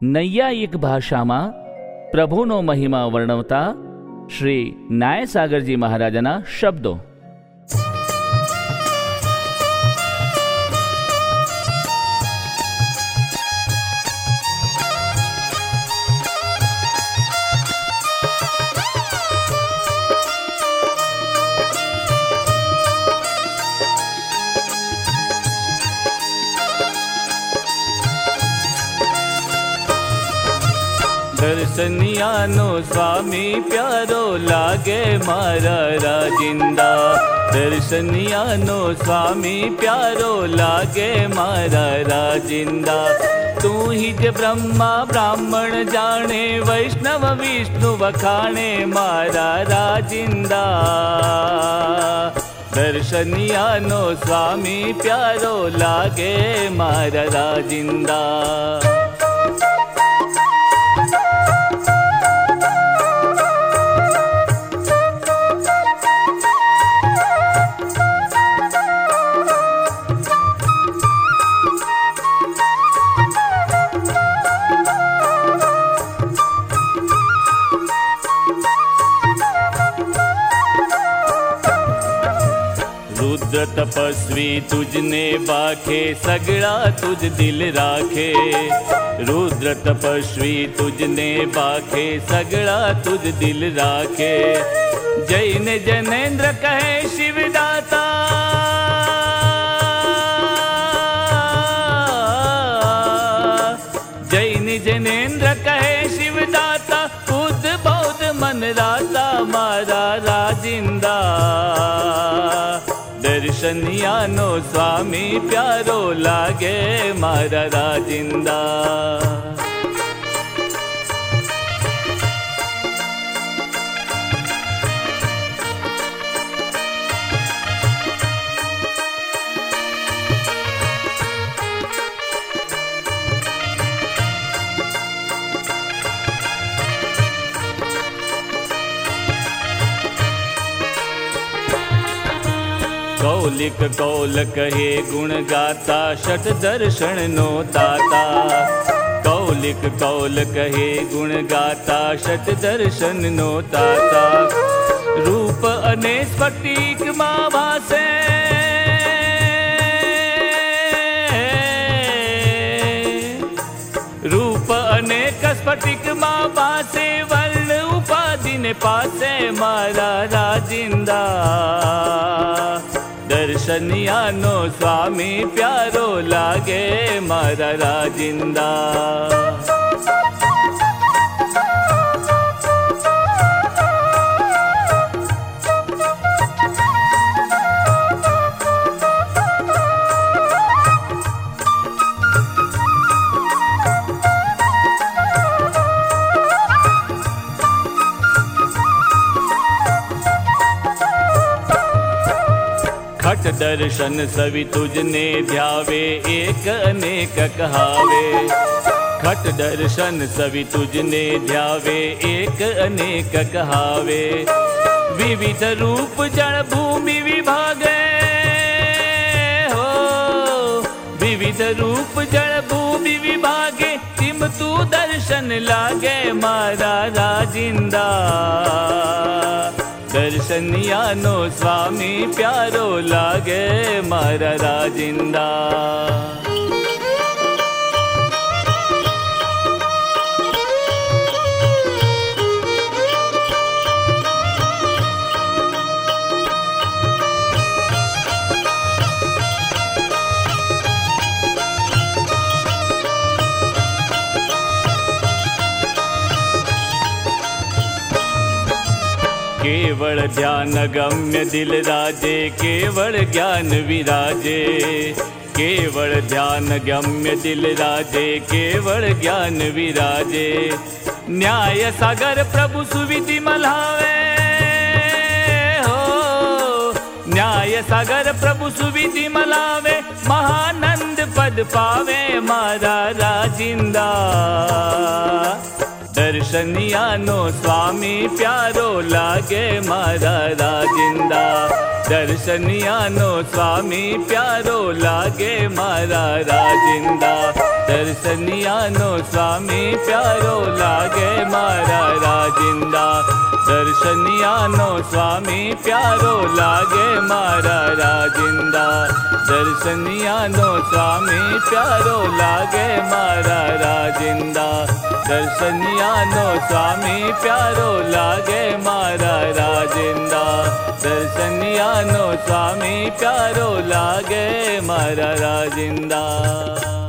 નૈયાયિક ભાષામાં પ્રભુનો મહિમા વર્ણવતા શ્રી ન્યાયસાગરજી મહારાજના શબ્દો. દર્શનિયાનો સ્વામી પ્યારો લાગે મારા રાજિંદા. દર્શનિયાનો સ્વામી પ્યારો લાગે મારા રાજિંદા. તું હિ જ બ્રહ્મા બ્રાહ્મણ જાણે, વૈષ્ણવ વિષ્ણુ વખાણે મારા રાજિંદા. દર્શનિયાનો સ્વામી પ્યારો લાગે મારા રાજિંદા. रुद्र तपस्वी तुझने बाखे, सगड़ा तुझ दिल राखे. रुद्र तपस्वी तुझने बाखे, सगड़ा तुझ दिल राखे. जैन जनेन्द्र कहे शिवदाता, जैन जनेन्द्र कहे शिवदाता. बुद्ध बौद्ध मन राता मारा राजिंदा. દર્શનિયાનો સ્વામી પ્યારો લાગે મારા રાજિંદા. कौलिक कौल कहे गुण गाता, षट दर्शन नो दाता. कौलिक कौल कहे गुण गाता, षट दर्शन नो दाता. रूप अने स्फटिक मां भासे, रूप अनेक स्फटिक मां भासे. वर्ण उपाधि ने पासे मारा राजिंदा. દર્શનિયાનો સ્વામી પ્યારો લાગે મારા રાજિંદા. खट दर्शन सवि तुझने ध्यावे, एक अनेक कहावे. खट दर्शन सवि तुझने ध्यावे, एक अनेक कहावे. विविध रूप जड़ भूमि विभागे हो, विविध रूप जड़ भूमि विभागे. तिम तू दर्शन लागे मारा राजिंदा. દર્શનિયાનો સ્વામી પ્યારો લાગે મારા રાજિંદા. केवल ध्यान गम्य दिल राजे, केवल ज्ञान विराजे. केवल ध्यान गम्य दिल राजे, केवल ज्ञान विराजे. न्याय सागर प्रभु सुविधि मल्हावे हो, न्याय सागर प्रभु सुविधि मल्हावे. महानंद पद पावे मारा राजिंदा. दर्शन दर्शनियानो स्वामी प्यारो लागे मारा राजिंदा। दर्शनियानो स्वामी प्यारो लागे मारा राजिंदा। दर्शनियानो स्वामी प्यारो लागे मारा राजिंदा। दर्शनियानो स्वामी प्यारो लागे मारा राजिंदा। दर्शनियानो स्वामी प्यारो लागे मारा राजिंदा। दर्शनियानो स्वामी प्यारो लागे मारा राजिंदा। दर्शनियानो स्वामी प्यारो लागे मारा राजिंदा।